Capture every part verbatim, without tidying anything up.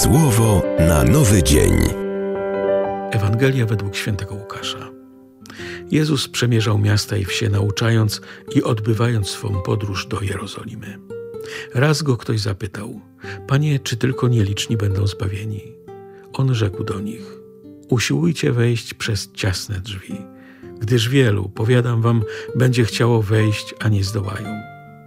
Słowo na nowy dzień. Ewangelia według świętego Łukasza. Jezus przemierzał miasta i wsie, nauczając i odbywając swą podróż do Jerozolimy. Raz go ktoś zapytał: Panie, czy tylko nieliczni będą zbawieni? On rzekł do nich: Usiłujcie wejść przez ciasne drzwi, gdyż wielu, powiadam wam, będzie chciało wejść, a nie zdołają.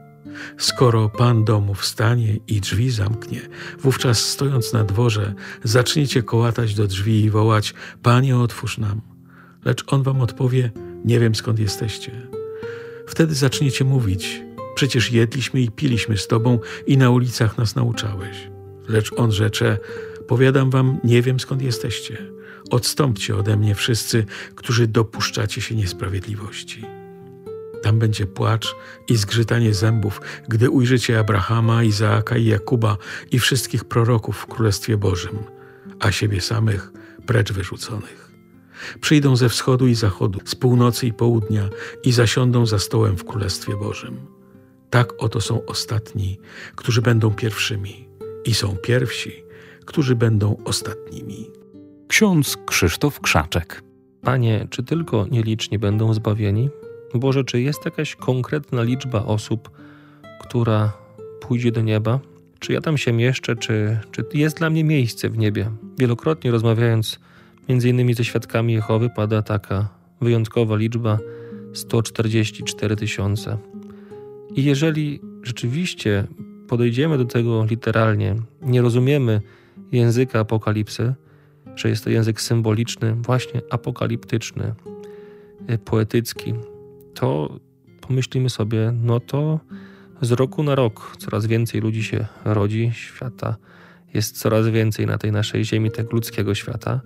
Skoro Pan domu wstanie i drzwi zamknie, wówczas stojąc na dworze, zaczniecie kołatać do drzwi i wołać: Panie, otwórz nam. Lecz On wam odpowie: nie wiem, skąd jesteście. Wtedy zaczniecie mówić: przecież jedliśmy i piliśmy z Tobą i na ulicach nas nauczałeś. Lecz On rzecze: powiadam wam, nie wiem, skąd jesteście. Odstąpcie ode mnie wszyscy, którzy dopuszczacie się niesprawiedliwości. Tam będzie płacz i zgrzytanie zębów, gdy ujrzycie Abrahama, Izaaka i Jakuba i wszystkich proroków w Królestwie Bożym, a siebie samych precz wyrzuconych. Przyjdą ze wschodu i zachodu, z północy i południa i zasiądą za stołem w Królestwie Bożym. Tak oto są ostatni, którzy będą pierwszymi, i są pierwsi, którzy będą ostatnimi. Ksiądz Krzysztof Krzaczek. Panie, czy tylko nieliczni będą zbawieni? Boże, czy jest jakaś konkretna liczba osób, która pójdzie do nieba? Czy ja tam się mieszczę? Czy, czy jest dla mnie miejsce w niebie? Wielokrotnie rozmawiając między innymi ze świadkami Jehowy, pada taka wyjątkowa liczba sto czterdzieści cztery tysiące. I jeżeli rzeczywiście podejdziemy do tego literalnie, nie rozumiemy języka apokalipsy, że jest to język symboliczny, właśnie apokaliptyczny, poetycki, to pomyślimy sobie, no to z roku na rok coraz więcej ludzi się rodzi, świata jest coraz więcej na tej naszej ziemi, tego ludzkiego świata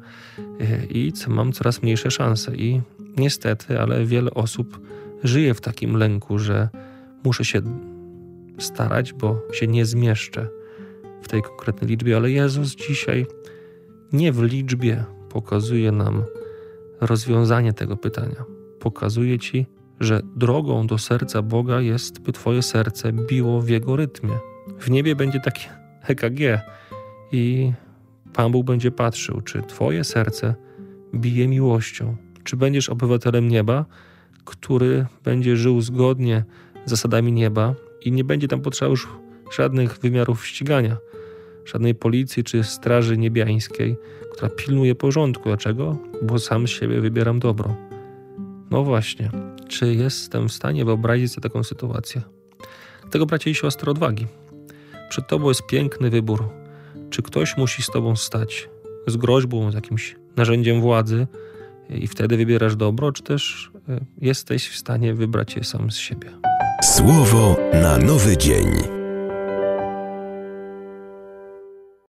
i mam coraz mniejsze szanse. I niestety, ale wiele osób żyje w takim lęku, że muszę się starać, bo się nie zmieszczę w tej konkretnej liczbie, ale Jezus dzisiaj nie w liczbie pokazuje nam rozwiązanie tego pytania. Pokazuje Ci, że drogą do serca Boga jest, by Twoje serce biło w Jego rytmie. W niebie będzie takie E K G i Pan Bóg będzie patrzył, czy Twoje serce bije miłością. Czy będziesz obywatelem nieba, który będzie żył zgodnie z zasadami nieba i nie będzie tam potrzeba już żadnych wymiarów ścigania, żadnej policji czy straży niebiańskiej, która pilnuje porządku. Dlaczego? Bo sam z siebie wybieram dobro. No właśnie, czy jestem w stanie wyobrazić sobie taką sytuację? Dlatego, bracia i siostry, odwagi. Przed Tobą jest piękny wybór. Czy ktoś musi z Tobą stać z groźbą, z jakimś narzędziem władzy i wtedy wybierasz dobro, czy też jesteś w stanie wybrać je sam z siebie? Słowo na nowy dzień.